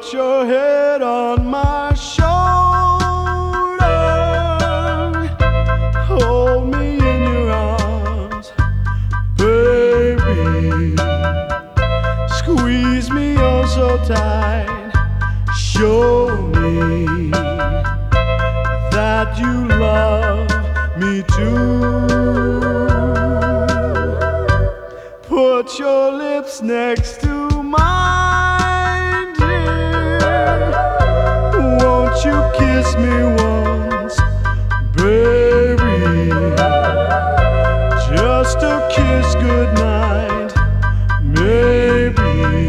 Put your head on my shoulder, hold me in your arms, baby. Squeeze me oh so tight, show me that you love me too. Put your lips next to mine, dear. Won't you kiss me once, baby? Just a kiss goodnight, maybe.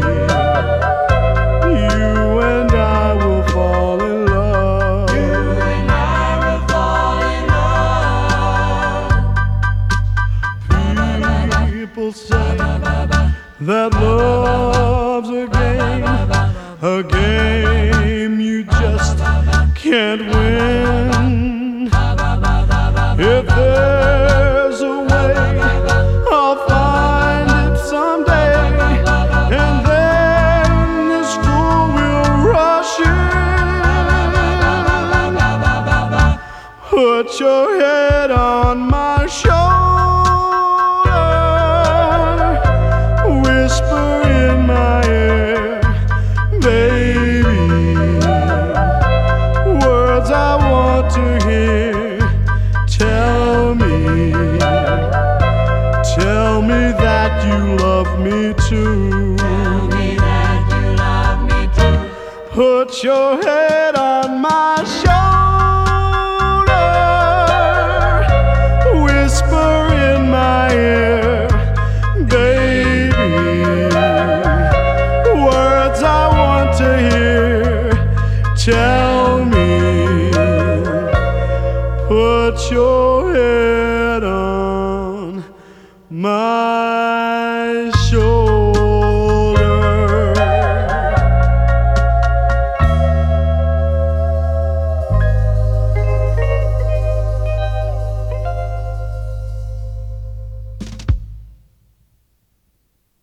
You and I will fall in love. You and I will fall in love. People say that love's a game you just can't win. If there's a way, I'll find it someday, and then this fool will rush in. Put your head on my shoulder, whisper in my ear, baby, words I want to hear. Tell me that you love me too. Tell me that you love me too. Put your head on my shoulder, whisper in my ear, baby, words I want to hear. Tell me, put your